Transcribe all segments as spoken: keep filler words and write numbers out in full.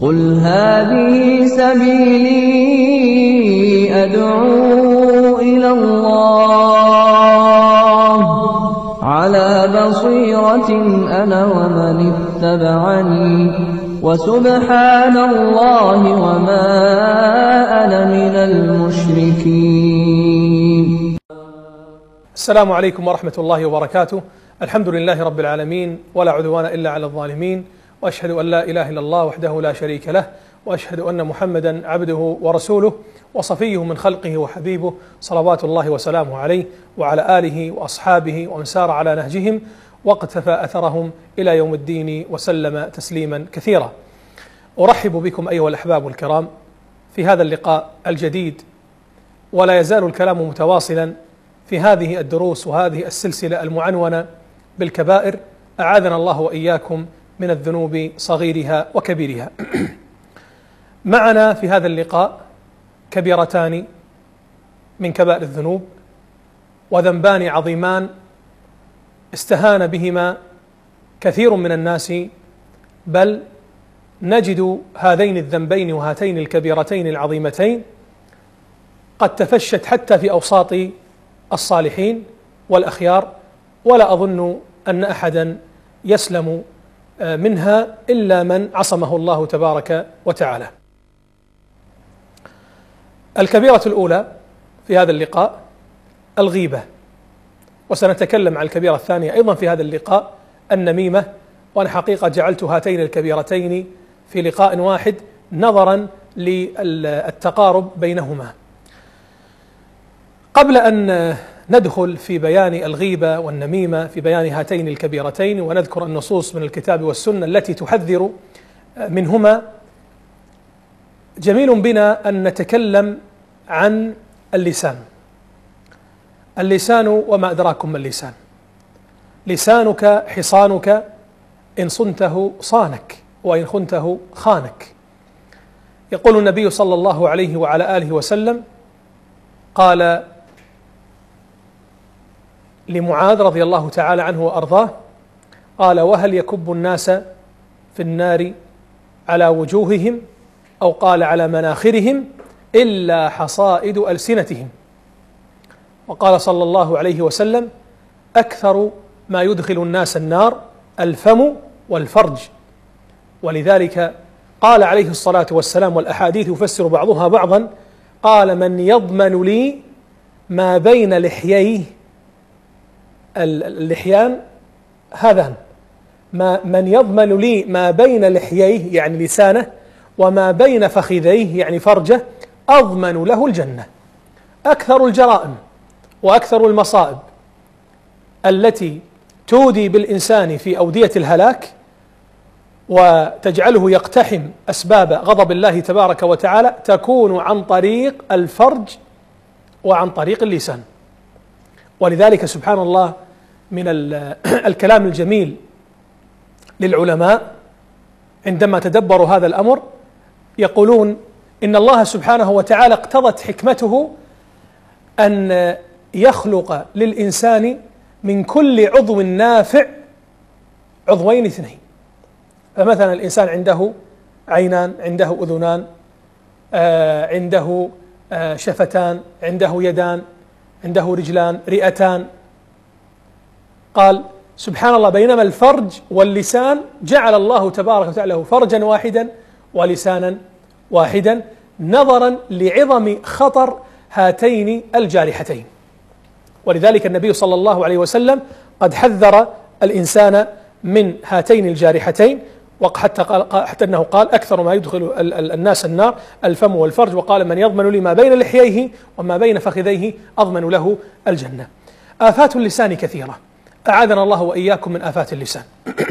قل هذه سبيلي أدعو إلى الله على بصيرة أنا ومن اتبعني وسبحان الله وما أنا من المشركين. السلام عليكم ورحمة الله وبركاته. الحمد لله رب العالمين ولا عدوان إلا على الظالمين، وأشهد أن لا إله إلا الله وحده لا شريك له، وأشهد أن محمدا عبده ورسوله وصفيه من خلقه وحبيبه، صلوات الله وسلامه عليه وعلى آله وأصحابه ومن سار على نهجهم واقتفى أثرهم إلى يوم الدين وسلم تسليما كثيرا. أرحب بكم أيها الأحباب الكرام في هذا اللقاء الجديد، ولا يزال الكلام متواصلا في هذه الدروس وهذه السلسلة المعنونة بالكبائر، أعاذنا الله وإياكم من الذنوب صغيرها وكبيرها. معنا في هذا اللقاء كبيرتان من كبائر الذنوب، وذنبان عظيمان استهان بهما كثير من الناس، بل نجد هذين الذنبين وهاتين الكبيرتين العظيمتين قد تفشت حتى في أوساط الصالحين والأخيار، ولا أظن أن أحدا يسلم منها إلا من عصمه الله تبارك وتعالى. الكبيرة الأولى في هذا اللقاء الغيبة، وسنتكلم عن الكبيرة الثانية أيضا في هذا اللقاء النميمة، وأنا حقيقة جعلت هاتين الكبيرتين في لقاء واحد نظرا للتقارب بينهما. قبل أن ندخل في بيان الغيبة والنميمة، في بيان هاتين الكبيرتين، ونذكر النصوص من الكتاب والسنة التي تحذر منهما، جميل بنا أن نتكلم عن اللسان. اللسان وما أدراكم ما اللسان. لسانك حصانك، إن صنته صانك وإن خنته خانك. يقول النبي صلى الله عليه وعلى آله وسلم، قال لمعاذ رضي الله تعالى عنه وأرضاه، قال: وهل يكب الناس في النار على وجوههم، أو قال على مناخرهم، إلا حصائد ألسنتهم. وقال صلى الله عليه وسلم: أكثر ما يدخل الناس النار الفم والفرج. ولذلك قال عليه الصلاة والسلام، والأحاديث يفسر بعضها بعضا، قال: من يضمن لي ما بين لحييه، اللحيان هذان، ما من يضمن لي ما بين لحييه يعني لسانه، وما بين فخذيه يعني فرجه، أضمن له الجنة. أكثر الجرائم وأكثر المصائب التي تودي بالإنسان في أودية الهلاك وتجعله يقتحم أسباب غضب الله تبارك وتعالى تكون عن طريق الفرج وعن طريق اللسان. ولذلك سبحان الله من الكلام الجميل للعلماء عندما تدبروا هذا الأمر، يقولون إن الله سبحانه وتعالى اقتضت حكمته أن يخلق للإنسان من كل عضو نافع عضوين اثنين. فمثلا الإنسان عنده عينان، عنده أذنان، آه عنده آه شفتان، عنده يدان، عنده رجلان، رئتان. قال سبحان الله، بينما الفرج واللسان جعل الله تبارك وتعالى له فرجا واحدا ولسانا واحدا، نظرا لعظم خطر هاتين الجارحتين. ولذلك النبي صلى الله عليه وسلم قد حذر الإنسان من هاتين الجارحتين، وحتى قال حتى أنه قال: أكثر ما يدخل الناس النار الفم والفرج، وقال: من يضمن لي ما بين لحييه وما بين فخذيه أضمن له الجنة. آفات اللسان كثيرة، أعاذنا الله وإياكم من آفات اللسان.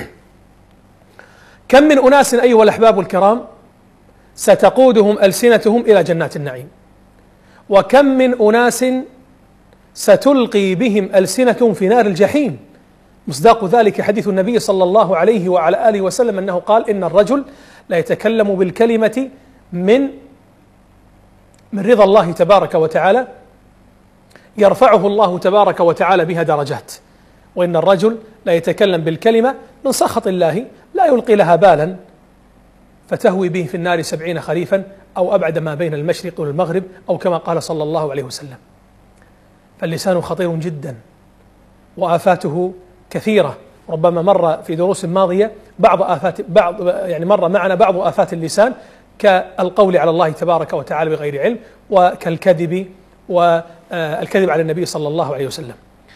كم من أناس أيها الأحباب الكرام ستقودهم ألسنتهم إلى جنات النعيم، وكم من أناس ستلقي بهم ألسنتهم في نار الجحيم. مصداق ذلك حديث النبي صلى الله عليه وعلى آله وسلم أنه قال: إن الرجل لا يتكلم بالكلمة من من رضا الله تبارك وتعالى يرفعه الله تبارك وتعالى بها درجات، وإن الرجل لا يتكلم بالكلمة من سخط الله لا يلقي لها بالا فتهوي به في النار سبعين خريفا أو أبعد ما بين المشرق والمغرب، أو كما قال صلى الله عليه وسلم. فاللسان خطير جدا وآفاته كثيرة. ربما مر في دروس ماضية بعض آفات بعض يعني مر معنا بعض آفات اللسان، كالقول على الله تبارك وتعالى بغير علم، وكالكذب والكذب على النبي صلى الله عليه وسلم.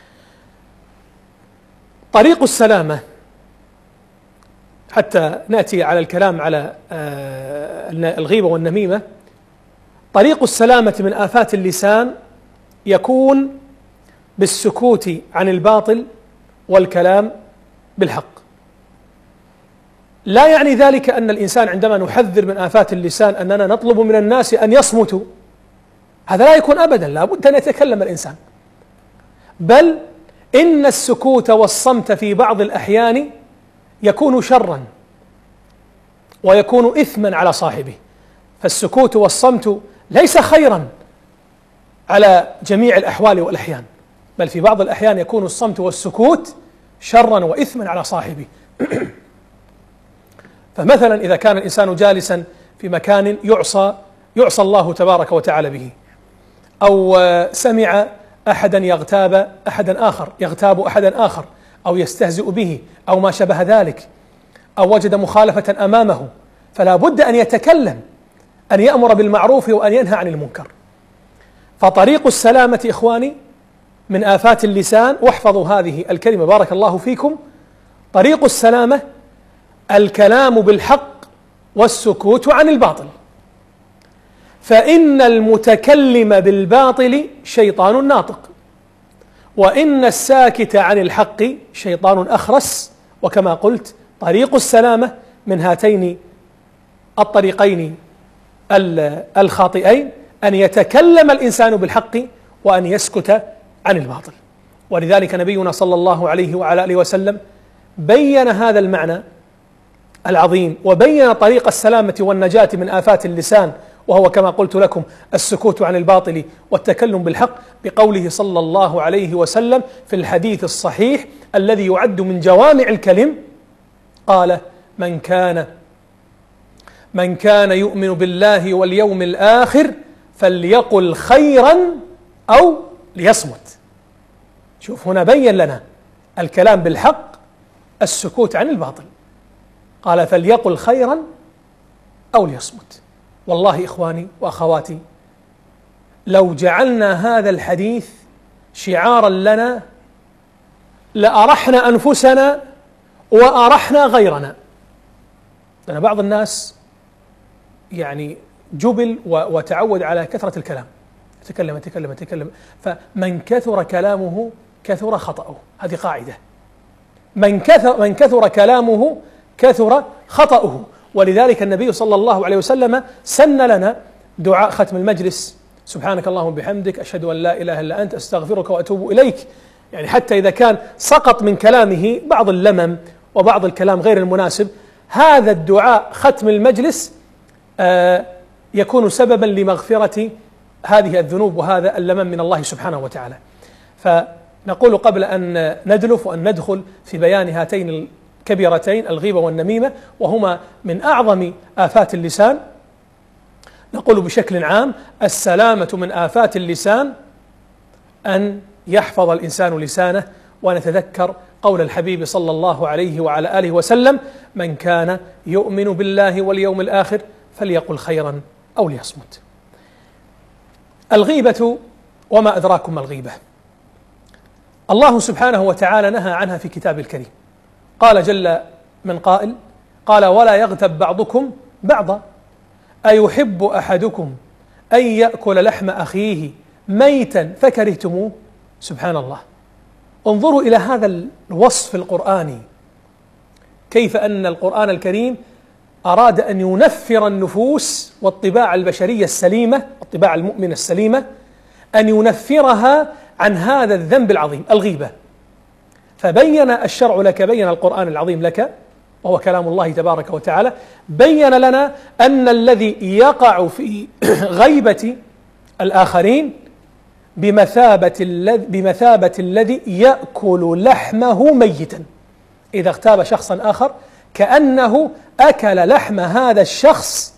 طريق السلامة، حتى نأتي على الكلام على الغيبة والنميمة، طريق السلامة من آفات اللسان يكون بالسكوت عن الباطل والكلام بالحق. لا يعني ذلك أن الإنسان عندما نحذر من آفات اللسان أننا نطلب من الناس أن يصمتوا، هذا لا يكون أبدا، لا بد أن يتكلم الإنسان، بل إن السكوت والصمت في بعض الأحيان يكون شرا ويكون إثما على صاحبه. فالسكوت والصمت ليس خيرا على جميع الأحوال والأحيان، بل في بعض الأحيان يكون الصمت والسكوت شرا وإثما على صاحبه. فمثلا إذا كان الإنسان جالسا في مكان يعصى يعصى الله تبارك وتعالى به، أو سمع أحدا يغتاب أحدا آخر يغتاب أحدا آخر أو يستهزئ به أو ما شبه ذلك، أو وجد مخالفة أمامه، فلا بد أن يتكلم، أن يأمر بالمعروف وأن ينهى عن المنكر. فطريق السلامة إخواني من آفات اللسان، واحفظوا هذه الكلمة بارك الله فيكم، طريق السلامة الكلام بالحق والسكوت عن الباطل. فإن المتكلم بالباطل شيطان ناطق، وإن الساكت عن الحق شيطان أخرس. وكما قلت طريق السلامة من هاتين الطريقين الخاطئين أن يتكلم الإنسان بالحق وأن يسكت عن الباطل. ولذلك نبينا صلى الله عليه وعلى آله وسلم بين هذا المعنى العظيم، وبين طريق السلامة والنجاة من آفات اللسان، وهو كما قلت لكم السكوت عن الباطل والتكلم بالحق، بقوله صلى الله عليه وسلم في الحديث الصحيح الذي يعد من جوامع الكلم، قال: من كان من كان يؤمن بالله واليوم الآخر فليقل خيرا أو ليصمت. شوف هنا بين لنا الكلام بالحق، السكوت عن الباطل، قال فليقل خيرا أو ليصمت. والله إخواني وأخواتي، لو جعلنا هذا الحديث شعارا لنا لأرحنا أنفسنا وأرحنا غيرنا. لأن بعض الناس يعني جبل وتعود على كثرة الكلام، يتكلم يتكلم يتكلم، فمن كثر كلامه كثر خطأه. هذه قاعدة، من كثر من كثر كلامه كثر خطأه. ولذلك النبي صلى الله عليه وسلم سن لنا دعاء ختم المجلس: سبحانك اللهم وبحمدك أشهد أن لا إله إلا أنت أستغفرك وأتوب إليك. يعني حتى إذا كان سقط من كلامه بعض اللمم وبعض الكلام غير المناسب، هذا الدعاء ختم المجلس آه يكون سببا لمغفرة هذه الذنوب وهذا اللمم من الله سبحانه وتعالى. فنقول قبل أن ندلف وأن ندخل في بيان هاتين الكبيرتين الغيبة والنميمة، وهما من أعظم آفات اللسان، نقول بشكل عام: السلامة من آفات اللسان أن يحفظ الإنسان لسانه. ونتذكر قول الحبيب صلى الله عليه وعلى آله وسلم: من كان يؤمن بالله واليوم الآخر فليقل خيرا أو ليصمت. الغيبة، وما أدراكم ما الغيبة؟ الله سبحانه وتعالى نهى عنها في كتاب الكريم. قال جل من قائل: قال ولا يغتب بعضكم بعضا أيحب أحدكم أن يأكل لحم أخيه ميتا فكرهتموه. سبحان الله، انظروا إلى هذا الوصف القرآني، كيف أن القرآن الكريم أراد أن ينفر النفوس والطباع البشرية السليمة، الطباع المؤمنة السليمة، أن ينفرها عن هذا الذنب العظيم الغيبة. فبين الشرع لك، بين القرآن العظيم لك، وهو كلام الله تبارك وتعالى، بين لنا أن الذي يقع في غيبة الآخرين بمثابة الذي بمثابة الذي يأكل لحمه ميتا. إذا اغتاب شخصا آخر كأنه أكل لحم هذا الشخص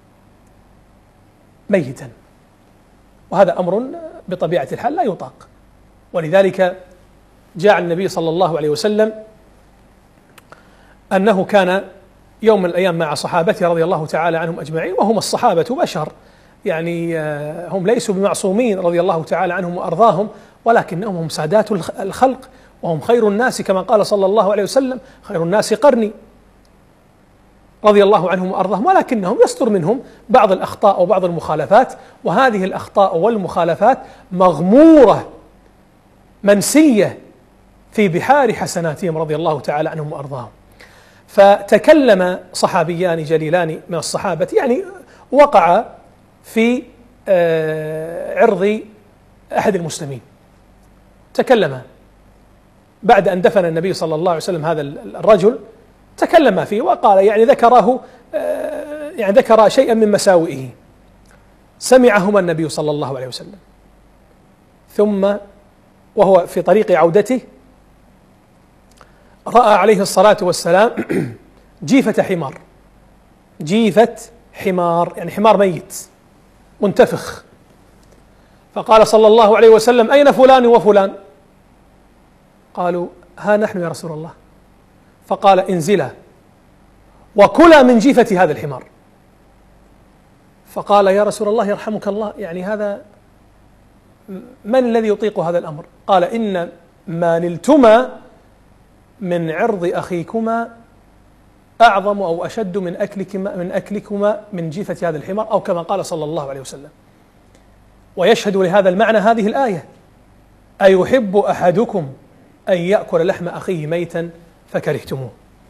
ميتا، وهذا أمر بطبيعة الحال لا يطاق. ولذلك جاء النبي صلى الله عليه وسلم أنه كان يوم من الأيام مع صحابته رضي الله تعالى عنهم أجمعين، وهم الصحابة بشر، يعني هم ليسوا بمعصومين رضي الله تعالى عنهم وأرضاهم، ولكنهم هم سادات الخلق وهم خير الناس، كما قال صلى الله عليه وسلم: خير الناس قرني، رضي الله عنهم وأرضاهم، ولكنهم يصدر منهم بعض الأخطاء وبعض المخالفات، وهذه الأخطاء والمخالفات مغمورة منسية في بحار حسناتهم رضي الله تعالى عنهم وأرضاهم. فتكلم صحابيان جليلان من الصحابة، يعني وقع في عرض أحد المسلمين، تكلم بعد أن دفن النبي صلى الله عليه وسلم هذا الرجل، تكلم فيه وقال، يعني ذكره يعني ذكر شيئا من مساوئه سمعهما النبي صلى الله عليه وسلم، ثم وهو في طريق عودته رأى عليه الصلاة والسلام جيفة حمار، جيفة حمار يعني حمار ميت منتفخ، فقال صلى الله عليه وسلم: أين فلان وفلان؟ قالوا: ها نحن يا رسول الله. فقال: انزلا وكلا من جيفة هذا الحمار. فقال: يا رسول الله يرحمك الله، يعني هذا من الذي يطيق هذا الأمر؟ قال: إن ما نلتما من عرض أخيكما أعظم أو أشد من أكلكما من أكلكما من جيفة هذا الحمار، أو كما قال صلى الله عليه وسلم. ويشهد لهذا المعنى هذه الآية: أيحب أحدكم أن يأكل لحم أخيه ميتا فكرهتموه.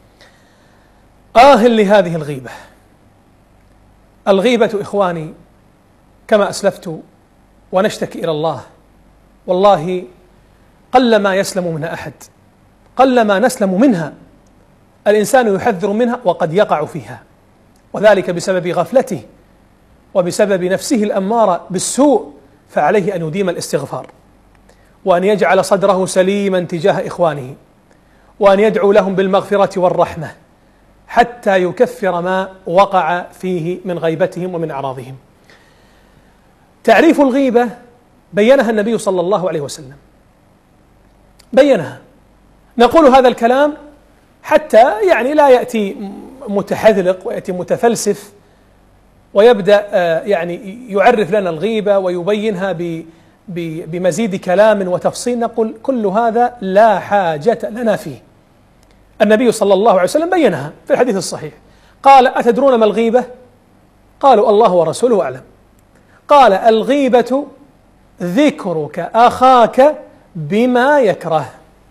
آه لهذه الغيبة. الغيبة إخواني كما أسلفت ونشتكي إلى الله، والله قلما يسلم منها أحد، قلما نسلم منها، الإنسان يحذر منها وقد يقع فيها، وذلك بسبب غفلته وبسبب نفسه الأمارة بالسوء. فعليه أن يديم الاستغفار، وأن يجعل صدره سليما تجاه إخوانه، وأن يدعو لهم بالمغفرة والرحمة حتى يكفر ما وقع فيه من غيبتهم ومن أعراضهم. تعريف الغيبة بينها النبي صلى الله عليه وسلم، بينها. نقول هذا الكلام حتى يعني لا يأتي متحذلق ويأتي متفلسف ويبدأ يعني يعرف لنا الغيبة ويبينها بمزيد كلام وتفصيل. نقول كل هذا لا حاجة لنا فيه. النبي صلى الله عليه وسلم بينها في الحديث الصحيح، قال: أتدرون ما الغيبة؟ قالوا: الله ورسوله أعلم. قال: الغيبة ذكرك أخاك بما يكره.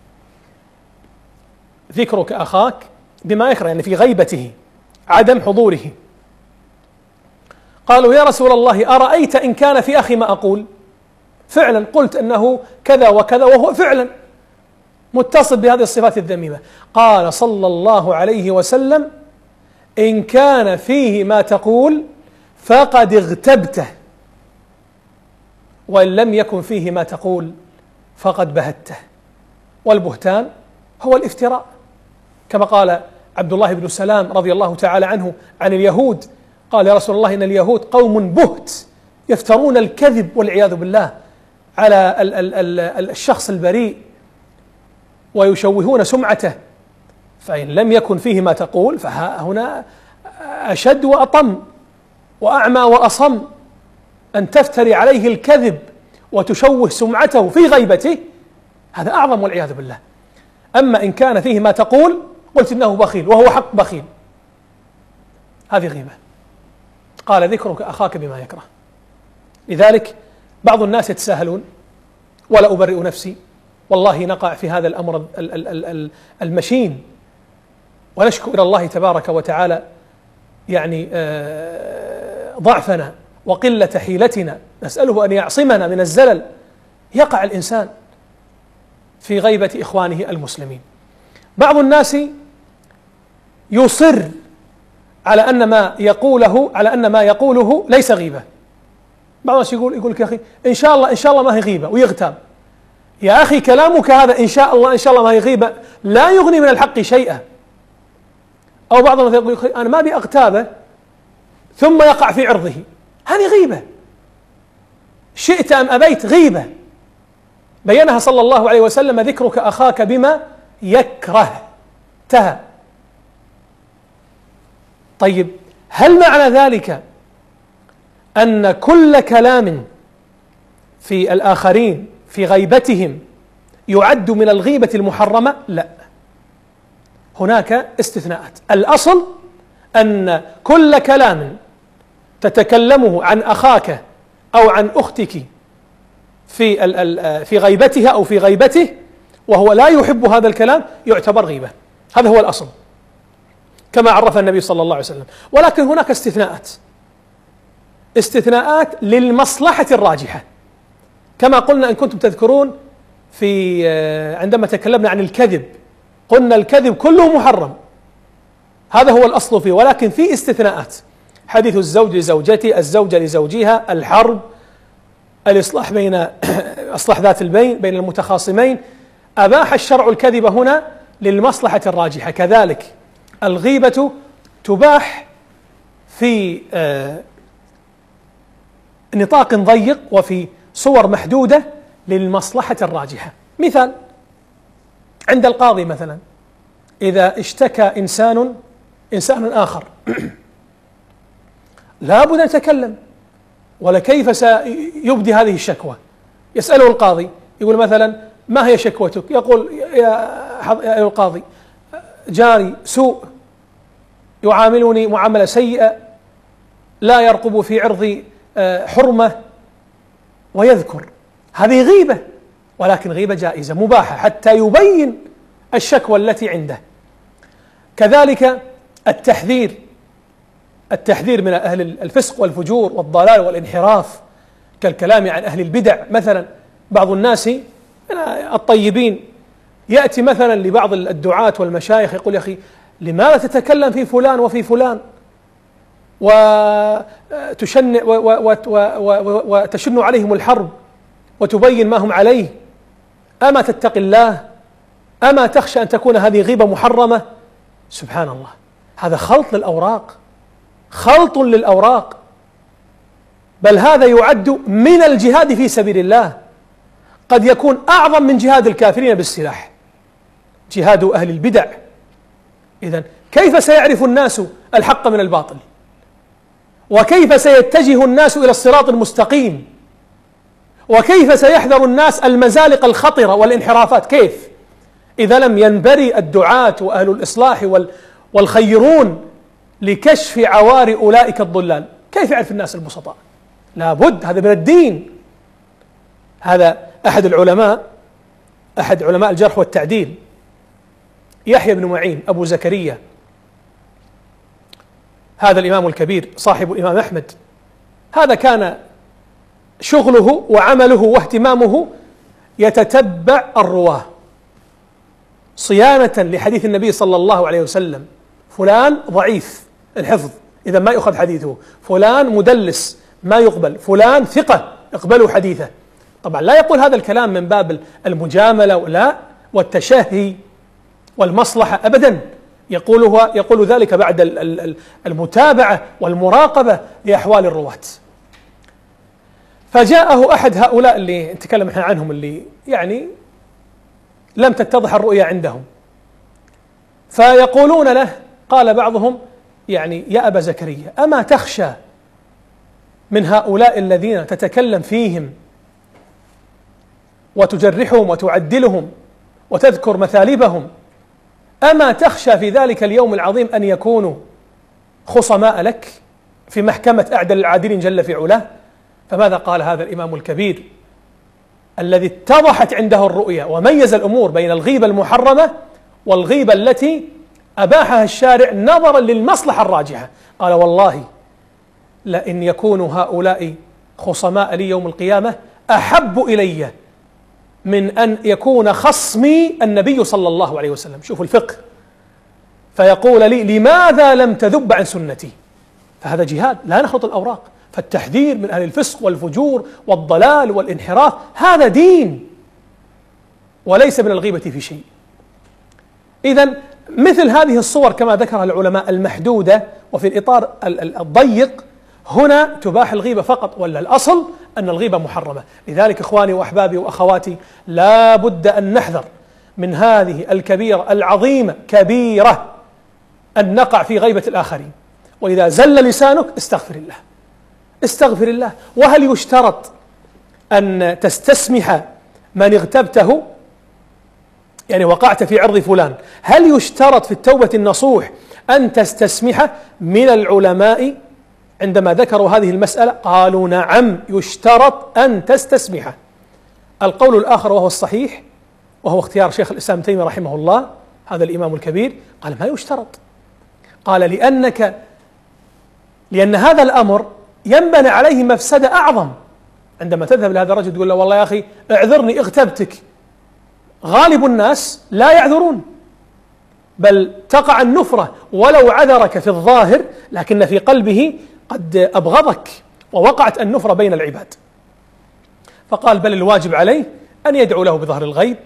ذكرك أخاك بما يكره يعني في غيبته، عدم حضوره. قالوا: يا رسول الله أرأيت إن كان في أخي ما أقول؟ فعلا قلت أنه كذا وكذا وهو فعلا متصل بهذه الصفات الذميمة. قال صلى الله عليه وسلم: إن كان فيه ما تقول فقد اغتبته، وإن لم يكن فيه ما تقول فقد بهته. والبهتان هو الافتراء، كما قال عبد الله بن سلام رضي الله تعالى عنه عن اليهود، قال: يا رسول الله إن اليهود قوم بهت يفترون الكذب والعياذ بالله على ال ال ال الشخص البريء ويشوهون سمعته، فإن لم يكن فيه ما تقول فهنا أشد وأطم وأعمى وأصم، أن تفتري عليه الكذب وتشوه سمعته في غيبته، هذا أعظم والعياذ بالله. أما إن كان فيه ما تقول قلت إنه بخيل وهو حق بخيل، هذه غيبة. قال: ذكرك أخاك بما يكره. لذلك بعض الناس يتساهلون، ولا أبرئ نفسي، والله نقع في هذا الأمر المشين، ونشكو إلى الله تبارك وتعالى يعني ضعفنا وقلة حيلتنا، نسأله أن يعصمنا من الزلل. يقع الإنسان في غيبة إخوانه المسلمين. بعض الناس يصر على أن ما يقوله على أن ما يقوله ليس غيبة. بعض الناس يقول يقول لك يا أخي إن شاء الله إن شاء الله ما هي غيبة، ويغتاب. يا أخي كلامك هذا إن شاء الله إن شاء الله ما هي غيبة لا يغني من الحق شيئا. أو بعض الناس يقول أنا ما أبي أغتابه ثم يقع في عرضه، هذه غيبة، شئت أم أبيت غيبة بينها صلى الله عليه وسلم: ذكرك أخاك بما يكرهته. طيب، هل معنى ذلك أن كل كلام في الآخرين في غيبتهم يعد من الغيبة المحرمة؟ لا، هناك استثناءات. الأصل أن كل كلام تتكلمه عن أخاك أو عن أختك في في غيبتها أو في غيبته وهو لا يحب هذا الكلام يعتبر غيبة، هذا هو الأصل كما عرف النبي صلى الله عليه وسلم. ولكن هناك استثناءات، استثناءات للمصلحة الراجحة، كما قلنا إن كنتم تذكرون في عندما تكلمنا عن الكذب قلنا الكذب كله محرم، هذا هو الأصل فيه، ولكن في استثناءات: حديث الزوج لزوجته، الزوجة لزوجها، الحرب، الإصلاح بين إصلاح ذات البين بين المتخاصمين. أباح الشرع الكذب هنا للمصلحة الراجحة. كذلك الغيبة تباح في نطاق ضيق وفي صور محدودة للمصلحة الراجحة. مثال: عند القاضي مثلا إذا اشتكى إنسان إنسان آخر لا بد أن يتكلم، ولا كيف سيبدي هذه الشكوى؟ يسأله القاضي يقول مثلا: ما هي شكوتك؟ يقول: يا القاضي جاري سوء، يعاملني معاملة سيئة، لا يرقب في عرضي حرمة، ويذكر. هذه غيبة، ولكن غيبة جائزة مباحة حتى يبين الشكوى التي عنده. كذلك التحذير، التحذير من أهل الفسق والفجور والضلال والانحراف، كالكلام عن أهل البدع مثلا. بعض الناس الطيبين يأتي مثلا لبعض الدعاة والمشايخ يقول: يا أخي لماذا تتكلم في فلان وفي فلان وتشن وتشن عليهم الحرب وتبين ما هم عليه؟ أما تتقي الله؟ أما تخشى أن تكون هذه غيبة محرمة؟ سبحان الله، هذا خلط للأوراق، خلط للأوراق، بل هذا يعد من الجهاد في سبيل الله، قد يكون أعظم من جهاد الكافرين بالسلاح، جهاد أهل البدع. إذن كيف سيعرف الناس الحق من الباطل؟ وكيف سيتجه الناس إلى الصراط المستقيم؟ وكيف سيحذر الناس المزالق الخطرة والانحرافات؟ كيف إذا لم ينبري الدعاة وأهل الإصلاح والخيرون لكشف عوار أولئك الضلال؟ كيف يعرف الناس البسطاء؟ لابد، هذا من الدين. هذا أحد العلماء، أحد علماء الجرح والتعديل، يحيى بن معين أبو زكريا، هذا الإمام الكبير صاحب الإمام أحمد، هذا كان شغله وعمله واهتمامه يتتبع الرواه صيانة لحديث النبي صلى الله عليه وسلم. فلان ضعيف الحفظ إذا ما يؤخذ حديثه، فلان مدلس ما يقبل، فلان ثقة اقبلوا حديثه. طبعا لا يقول هذا الكلام من باب المجاملة ولا والتشهي والمصلحة أبدا، يقوله يقول ذلك بعد المتابعة والمراقبة لأحوال الرواة. فجاءه أحد هؤلاء اللي نتكلم احنا عنهم، اللي يعني لم تتضح الرؤيا عندهم، فيقولون له، قال بعضهم يعني: يا أبا زكريا، أما تخشى من هؤلاء الذين تتكلم فيهم وتجرحهم وتعدلهم وتذكر مثالبهم، أما تخشى في ذلك اليوم العظيم أن يكونوا خصماء لك في محكمة أعدل العادلين جل في علاه؟ فماذا قال هذا الإمام الكبير الذي اتضحت عنده الرؤيا وميز الأمور بين الغيبة المحرمة والغيبة التي أباحها الشارع نظرا للمصلحة الراجحة؟ قال: والله لئن يكون هؤلاء خصماء لي يوم القيامة أحب إلي من أن يكون خصمي النبي صلى الله عليه وسلم. شوفوا الفقه، فيقول لي: لماذا لم تذب عن سنتي؟ فهذا جهاد، لا نخلط الأوراق. فالتحذير من أهل الفسق والفجور والضلال والانحراف هذا دين وليس من الغيبة في شيء. إذن مثل هذه الصور كما ذكرها العلماء المحدودة وفي الإطار الضيق هنا تباح الغيبة فقط، ولا الأصل أن الغيبة محرمة. لذلك إخواني وأحبابي وأخواتي لا بد أن نحذر من هذه الكبيرة العظيمة، كبيرة أن نقع في غيبة الآخرين. وإذا زل لسانك استغفر الله، استغفر الله. وهل يشترط أن تستسمح من اغتبته؟ يعني وقعت في عرض فلان، هل يشترط في التوبة النصوح أن تستسمح؟ من العلماء عندما ذكروا هذه المسألة قالوا نعم يشترط أن تستسمح. القول الآخر وهو الصحيح وهو اختيار شيخ الإسلام تيمية رحمه الله، هذا الإمام الكبير، قال ما يشترط. قال لأنك لأن هذا الأمر ينبني عليه مفسدة أعظم. عندما تذهب لهذا الرجل تقول له والله يا أخي اعذرني اغتبتك، غالب الناس لا يعذرون، بل تقع النفرة ولو عذرك في الظاهر لكن في قلبه قد أبغضك، ووقعت النفرة بين العباد. فقال بل الواجب عليه أن يدعو له بظهر الغيب،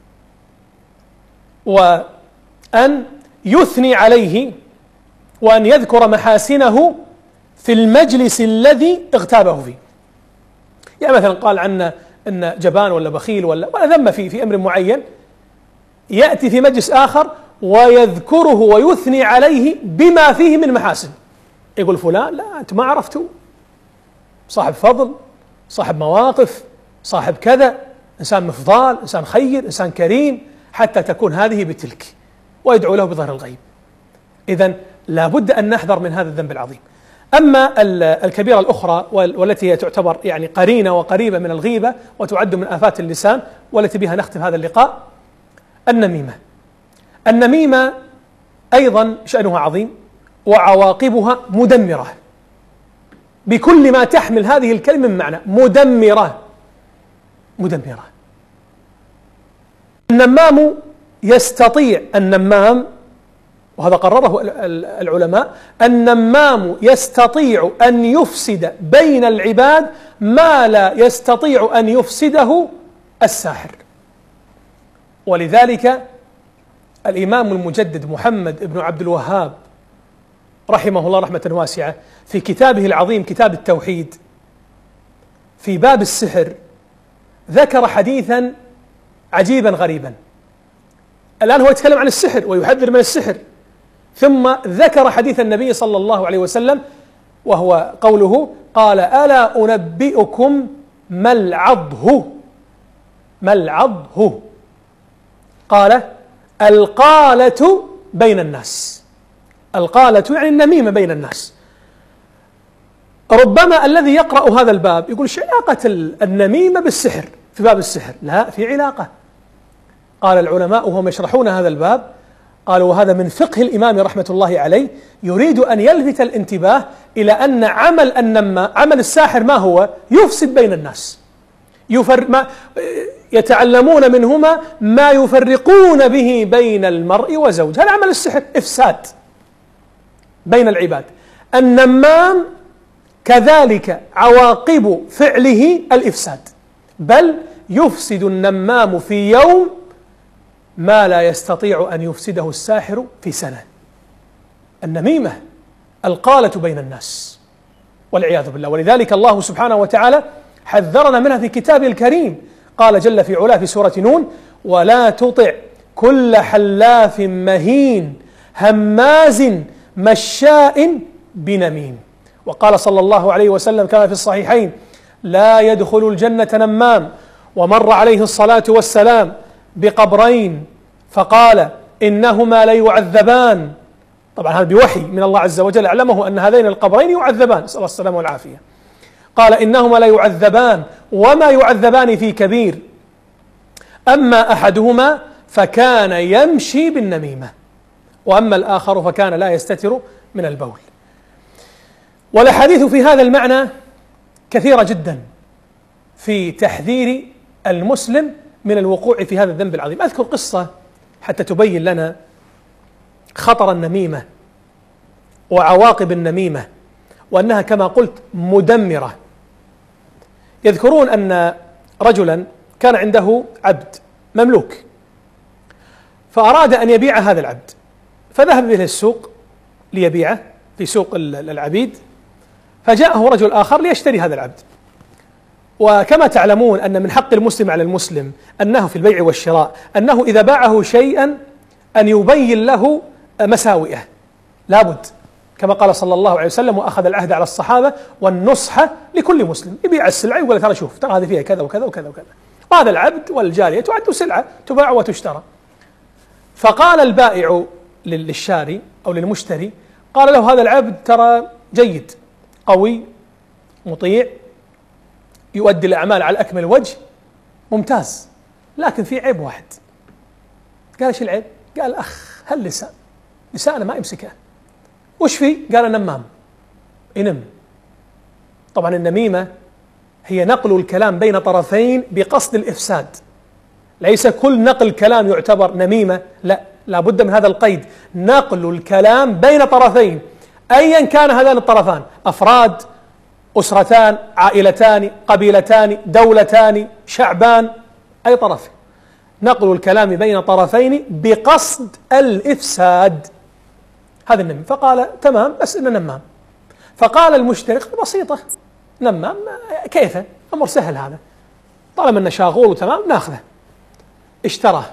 وأن يثني عليه، وأن يذكر محاسنه في المجلس الذي اغتابه فيه. يعني مثلا قال عنا إن جبان ولا بخيل ولا ولا ذم فيه في أمر معين، يأتي في مجلس آخر ويذكره ويثني عليه بما فيه من محاسن. يقول فلان لا أنت ما عرفته، صاحب فضل، صاحب مواقف، صاحب كذا، إنسان مفضال، إنسان خير، إنسان كريم، حتى تكون هذه بتلك، ويدعو له بظهر الغيب. إذن لا بد أن نحذر من هذا الذنب العظيم. أما الكبيرة الأخرى والتي هي تعتبر يعني قرينة وقريبة من الغيبة وتعد من آفات اللسان والتي بها نختم هذا اللقاء، النميمة. النميمة أيضا شأنها عظيم وعواقبها مدمرة بكل ما تحمل هذه الكلمة من معنى، مدمرة مدمرة. النمام يستطيع النمام وهذا قرره العلماء، النمام يستطيع أن يفسد بين العباد ما لا يستطيع أن يفسده الساحر. ولذلك الإمام المجدد محمد بن عبد الوهاب رحمه الله رحمة واسعة في كتابه العظيم كتاب التوحيد في باب السحر ذكر حديثا عجيبا غريبا. الآن هو يتكلم عن السحر ويحذر من السحر، ثم ذكر حديث النبي صلى الله عليه وسلم وهو قوله قال ألا أنبئكم ما العضه ما العضه قال القالة بين الناس. القالة يعني النميمة بين الناس. ربما الذي يقرأ هذا الباب يقول ايش علاقة النميمة بالسحر في باب السحر؟ لا، في علاقة. قال العلماء وهم يشرحون هذا الباب قالوا وهذا من فقه الإمام رحمة الله عليه، يريد أن يلفت الانتباه إلى أن عمل النما عمل الساحر ما هو؟ يفسد بين الناس، يفر ما يتعلمون منهما ما يفرقون به بين المرء وزوج. هذا عمل السحر، إفساد بين العباد. النمام كذلك عواقب فعله الإفساد، بل يفسد النمام في يوم ما لا يستطيع أن يفسده الساحر في سنة. النميمة القالة بين الناس والعياذ بالله. ولذلك الله سبحانه وتعالى حذرنا منها في كتابه الكريم، قال جل في علاه في سورة نون ولا تطع كل حلاف مهين هماز مشاء بنميم. وقال صلى الله عليه وسلم كما في الصحيحين لا يدخل الجنة نمام. ومر عليه الصلاة والسلام بقبرين فقال إنهما ليعذبان، طبعا هذا بوحي من الله عز وجل أعلمه أن هذين القبرين يعذبان، نسأل الله السلامة والعافية. قال إنهما ليعذبان وما يعذبان في كبير، أما أحدهما فكان يمشي بالنميمة وأما الآخر فكان لا يستتر من البول. والأحاديث في هذا المعنى كثيرة جدا في تحذير المسلم من الوقوع في هذا الذنب العظيم. أذكر قصة حتى تبين لنا خطر النميمة وعواقب النميمة وأنها كما قلت مدمرة. يذكرون أن رجلا كان عنده عبد مملوك، فأراد أن يبيع هذا العبد فذهب به السوق ليبيعه في سوق العبيد، فجاءه رجل آخر ليشتري هذا العبد. وكما تعلمون أن من حق المسلم على المسلم أنه في البيع والشراء أنه إذا باعه شيئا أن يبين له مساوئه، لابد، كما قال صلى الله عليه وسلم: وأخذ العهد على الصحابة والنصح لكل مسلم. يبيع السلعة يقول: ترى شوف، ترى هذه فيها كذا وكذا وكذا وكذا، وهذا العبد والجارية تعد سلعة تباع وتشترى. فقال البائع للشاري أو للمشتري، قال له: هذا العبد ترى جيد، قوي، مطيع، يؤدي الأعمال على أكمل وجه، ممتاز، لكن في عيب واحد. قال: ايش العيب؟ قال: أخ هاللسان، لسانه ما يمسكه. وش فيه؟ قال: نمام، ينم. طبعا النميمة هي نقل الكلام بين طرفين بقصد الإفساد، ليس كل نقل كلام يعتبر نميمة، لا، لا بد من هذا القيد: نقل الكلام بين طرفين، أيا كان هذان الطرفان، أفراد، أسرتان، عائلتان، قبيلتان، دولتان، شعبان، أي طرف، نقل الكلام بين طرفين بقصد الإفساد، هذا النميم. فقال: تمام، بس إنه نمام. فقال المشتري: بسيطة، نمام كيفه؟ أمر سهل هذا، طالما أنه شاغول وتمام ناخذه. اشتراه.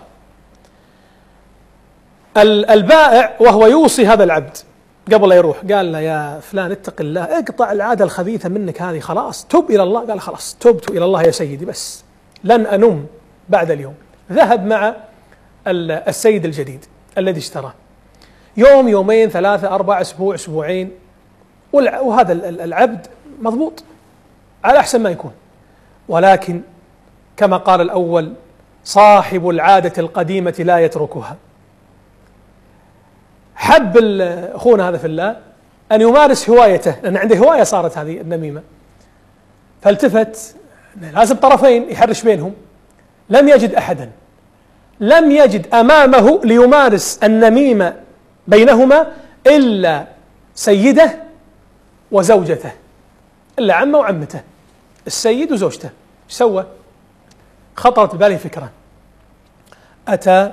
البائع وهو يوصي هذا العبد قبل لا يروح قال له: يا فلان اتق الله، اقطع العادة الخبيثة منك هذه، خلاص تب إلى الله. قال: خلاص تبت إلى الله يا سيدي، بس لن أنم بعد اليوم. ذهب مع السيد الجديد الذي اشتراه، يوم، يومين، ثلاثة، أربعة، أسبوع، أسبوعين، وهذا العبد مضبوط على أحسن ما يكون. ولكن كما قال الأول: صاحب العادة القديمة لا يتركها. حب أخونا هذا في الله أن يمارس هوايته، لأن عنده هواية صارت هذه النميمة، فالتفت لازم طرفين يحرش بينهم، لم يجد أحدا، لم يجد أمامه ليمارس النميمة بينهما إلا سيده وزوجته، إلا عمه وعمته، السيد وزوجته. ايش سوى؟ خطرت بباله فكرة، أتى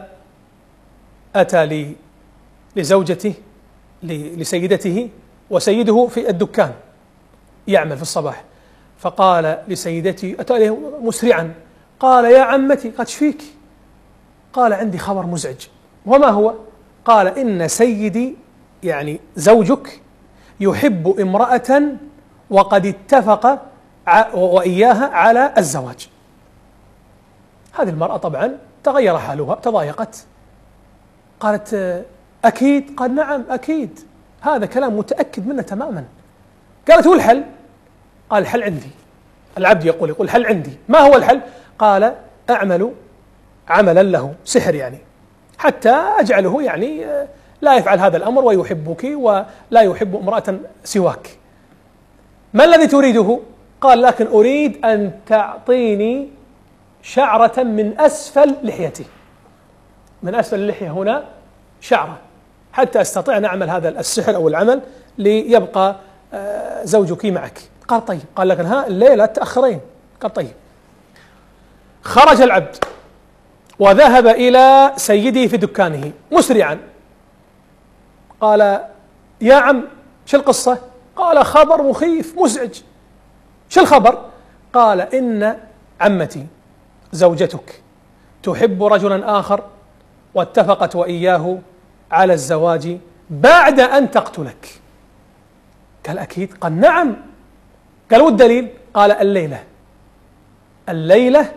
أتى لي لزوجته لسيدته، وسيده في الدكان يعمل في الصباح، فقال لسيدتي، أتى له مسرعا، قال: يا عمتي، قد فيك؟ قال: عندي خبر مزعج. وما هو؟ قال: إن سيدي يعني زوجك يحب امرأة وقد اتفق وإياها على الزواج. هذه المرأة طبعا تغير حالها، تضايقت، قالت: أكيد؟ قال: نعم أكيد، هذا كلام متأكد منه تماما. قالت: والحل؟ قال: الحل عندي. العبد يقول يقول الحل عندي. ما هو الحل؟ قال: أعمل عملا له، سحر يعني، حتى أجعله يعني لا يفعل هذا الأمر ويحبك ولا يحب امرأة سواك. ما الذي تريده؟ قال: لكن أريد أن تعطيني شعرة من أسفل لحيتي، من أسفل اللحية هنا شعرة، حتى أستطيع أن أعمل هذا السحر أو العمل ليبقى زوجك معك. قال: طيب. قال: لكن ها الليلة تأخرين. قال: طيب. خرج العبد وذهب إلى سيده في دكانه مسرعا، قال: يا عم، شو القصة؟ قال: خبر مخيف مزعج. شو الخبر؟ قال: إن عمتي زوجتك تحب رجلا آخر واتفقت وإياه على الزواج بعد أن تقتلك. قال: أكيد؟ قال: نعم. قال: والدليل؟ قال: الليلة الليلة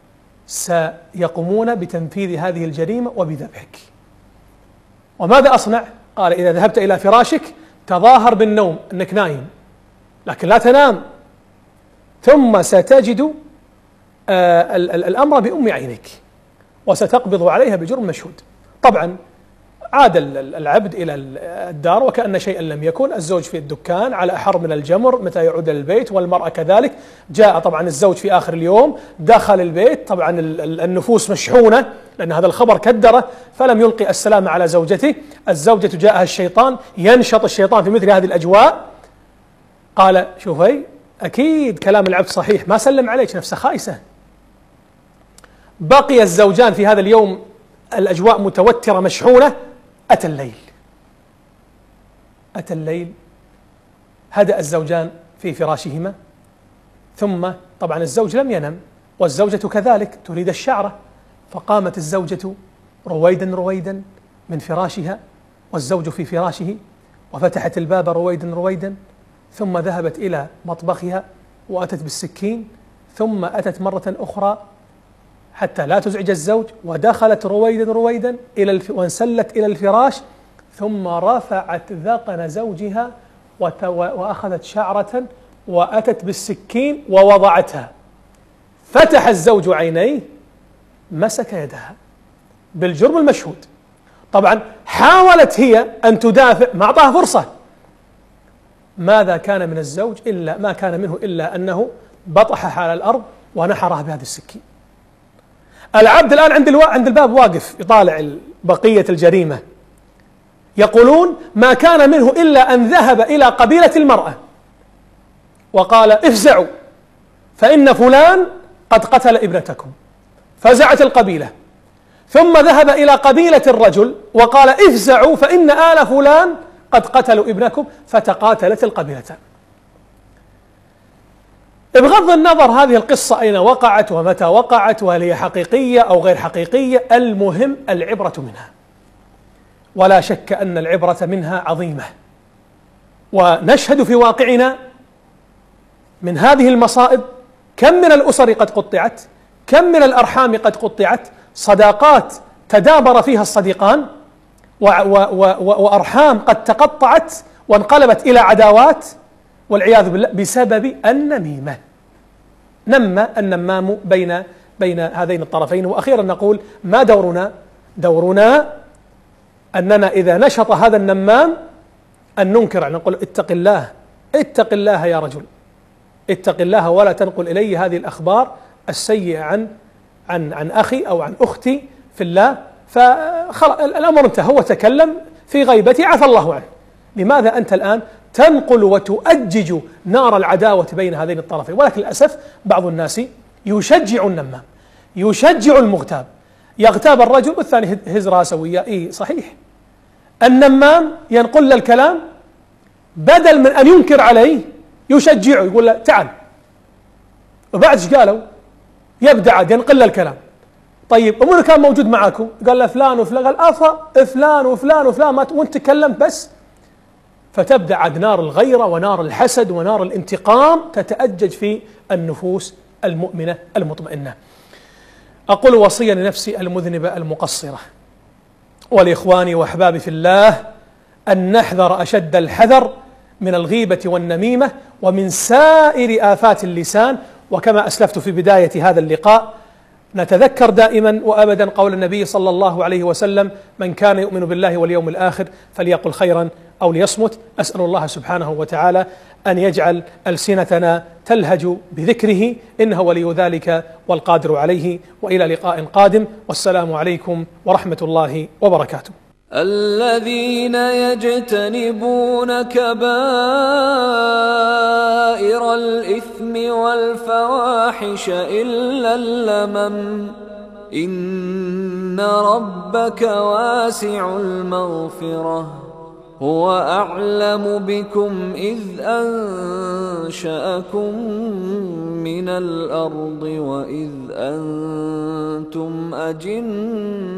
سيقومون بتنفيذ هذه الجريمة وبذبحك. وماذا أصنع؟ قال: إذا ذهبت إلى فراشك تظاهر بالنوم أنك نايم، لكن لا تنام، ثم ستجد آه الأمر بأم عينك وستقبض عليها بجرم مشهود. طبعا عاد العبد إلى الدار وكأن شيئا لم يكن، الزوج في الدكان على أحر من الجمر متى يعود للبيت، والمرأة كذلك. جاء طبعا الزوج في آخر اليوم، دخل البيت، طبعا النفوس مشحونة لأن هذا الخبر كدره، فلم يلقي السلام على زوجته. الزوجة جاءها الشيطان، ينشط الشيطان في مثل هذه الأجواء، قال: شوفي، أكيد كلام العبد صحيح، ما سلم عليك، نفسه خائسة. بقي الزوجان في هذا اليوم الأجواء متوترة مشحونة. أتى الليل، أتى الليل، هدأ الزوجان في فراشهما، ثم طبعا الزوج لم ينم والزوجة كذلك تريد الشعرة، فقامت الزوجة رويدا رويدا من فراشها والزوج في فراشه، وفتحت الباب رويدا رويدا، ثم ذهبت إلى مطبخها وأتت بالسكين، ثم أتت مرة أخرى حتى لا تزعج الزوج، ودخلت رويدا رويدا إلى الف... وانسلت إلى الفراش، ثم رفعت ذقن زوجها وتو... وأخذت شعرة وأتت بالسكين ووضعتها. فتح الزوج عينيه، مسك يدها بالجرم المشهود. طبعا حاولت هي أن تدافع، ما أعطاها فرصة. ماذا كان من الزوج إلا ما كان منه إلا أنه بطحها على الأرض ونحرها بهذه السكين. العبد الآن عند الوا... عند الباب واقف يطالع بقية الجريمة. يقولون ما كان منه إلا أن ذهب إلى قبيلة المرأة وقال افزعوا فإن فلان قد قتل ابنتكم، فزعت القبيلة، ثم ذهب إلى قبيلة الرجل وقال افزعوا فإن آل فلان قد قتلوا ابنكم، فتقاتلت القبيلتان. بغض النظر هذه القصة أين وقعت ومتى وقعت وهل هي حقيقية أو غير حقيقية، المهم العبرة منها، ولا شك أن العبرة منها عظيمة. ونشهد في واقعنا من هذه المصائب كم من الأسر قد قطعت، كم من الأرحام قد قطعت، صداقات تدابر فيها الصديقان، و و و وأرحام قد تقطعت وانقلبت إلى عداوات والعياذ بالله بسبب النميمة. نم النمام بين بين هذين الطرفين. وأخيرا نقول ما دورنا؟ دورنا أننا إذا نشط هذا النمام أن ننكر، نقول اتق الله، اتق الله يا رجل، اتق الله ولا تنقل إلي هذه الأخبار السيئة عن عن عن أخي أو عن أختي في الله. فالأمر انتهى، هو تكلم في غيبتي عفى الله عنه. لماذا أنت الآن تنقل وتؤجج نار العداوة بين هذين الطرفين؟ ولكن للأسف بعض الناس يشجع النمام، يشجع المغتاب، يغتاب الرجل والثاني هز راسه وياه. إيه صحيح، النمام ينقل الكلام بدل من أن ينكر عليه يشجعه، يقول له تعال، وبعد ايش قالوا؟ يبدأ عاد ينقل الكلام. طيب ومن كان موجود معاكم؟ قال له فلان وفلان، قال أفا فلان وفلان وفلان، ما وانت تكلمت بس. فتبدأ عاد نار الغيرة ونار الحسد ونار الانتقام تتأجج في النفوس المؤمنة المطمئنة. أقول وصيا لنفسي المذنبة المقصرة ولإخواني وأحبابي في الله أن نحذر أشد الحذر من الغيبة والنميمة ومن سائر آفات اللسان. وكما أسلفت في بداية هذا اللقاء، نتذكر دائما وأبدا قول النبي صلى الله عليه وسلم: من كان يؤمن بالله واليوم الآخر فليقل خيرا أو ليصمت. أسأل الله سبحانه وتعالى أن يجعل ألسنتنا تلهج بذكره، إنه ولي ذلك والقادر عليه. وإلى لقاء قادم، والسلام عليكم ورحمة الله وبركاته. الذين يجتنبون كبائر الإثم والفواحش إلا اللمم إن ربك واسع المغفرة هو أعلم بكم إذ أنشأكم من الأرض وإذ أنتم أجنة